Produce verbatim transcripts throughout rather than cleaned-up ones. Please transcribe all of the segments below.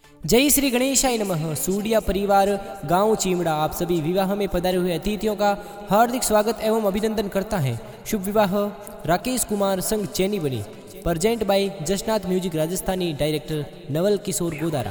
जय श्री गणेशाय नमः। सूडिया परिवार गांव चीमड़ा आप सभी विवाह में पधारे हुए अतिथियों का हार्दिक स्वागत एवं अभिनंदन करता है। शुभ विवाह राकेश कुमार संग चैनी बनी। Present by Jasnath music Rajasthani director Naval Kishore Godara.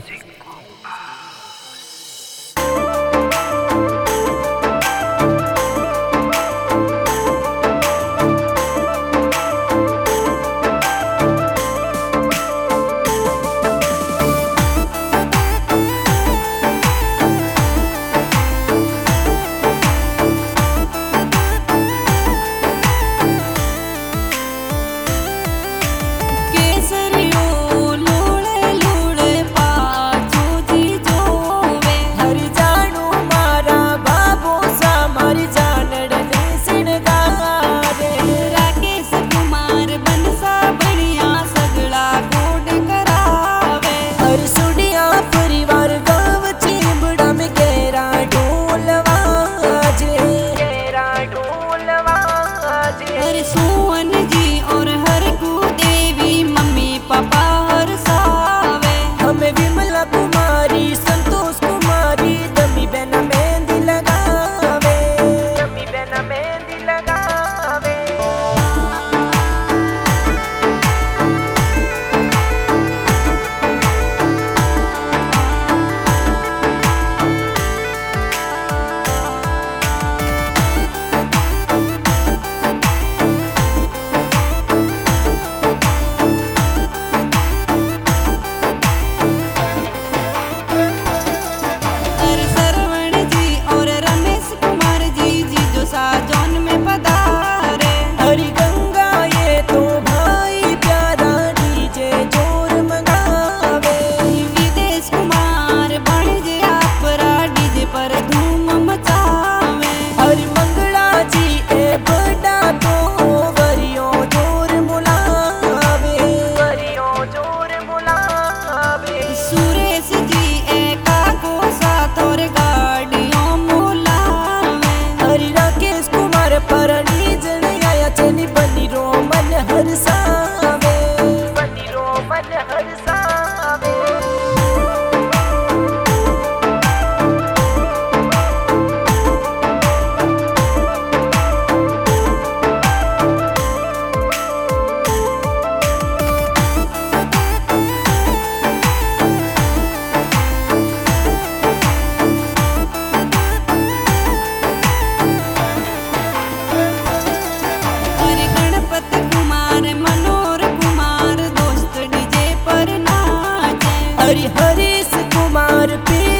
Harish Kumar P